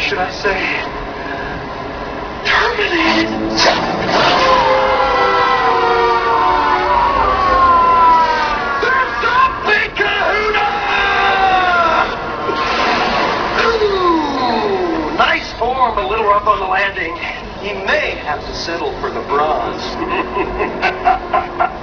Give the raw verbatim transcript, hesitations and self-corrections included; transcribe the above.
should I say, terminated. That's a big kahuna! Ooh, nice form, but a little rough on the landing. He may have to settle for the bronze.